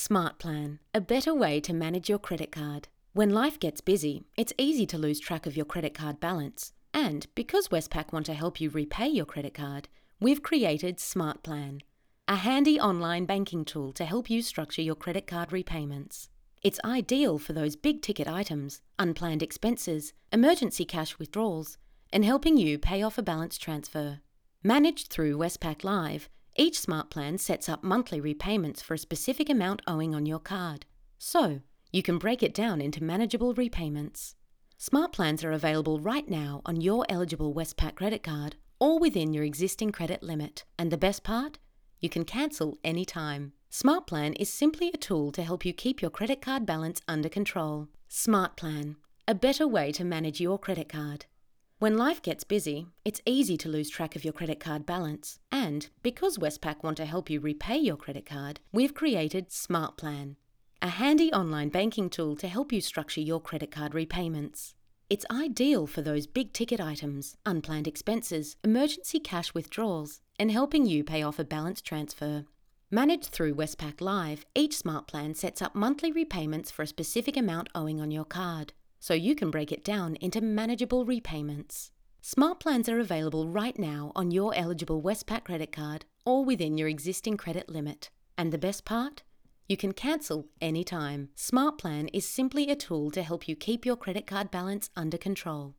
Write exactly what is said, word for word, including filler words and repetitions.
Smart Plan, a better way to manage your credit card. When life gets busy, it's easy to lose track of your credit card balance. And because Westpac want to help you repay your credit card, we've created Smart Plan, a handy online banking tool to help you structure your credit card repayments. It's ideal for those big-ticket items, unplanned expenses, emergency cash withdrawals, and helping you pay off a balance transfer. Managed through Westpac Live, each Smart Plan sets up monthly repayments for a specific amount owing on your card, so you can break it down into manageable repayments. Smart Plans are available right now on your eligible Westpac credit card or within your existing credit limit. And the best part? You can cancel anytime. Smart Plan is simply a tool to help you keep your credit card balance under control. Smart Plan, a better way to manage your credit card. When life gets busy, it's easy to lose track of your credit card balance. And because Westpac want to help you repay your credit card, we've created Smart Plan, a handy online banking tool to help you structure your credit card repayments. It's ideal for those big-ticket items, unplanned expenses, emergency cash withdrawals, and helping you pay off a balance transfer. Managed through Westpac Live, each Smart Plan sets up monthly repayments for a specific amount owing on your card, so you can break it down into manageable repayments. Smart Plans are available right now on your eligible Westpac credit card or within your existing credit limit. And the best part? You can cancel anytime. Smart Plan is simply a tool to help you keep your credit card balance under control.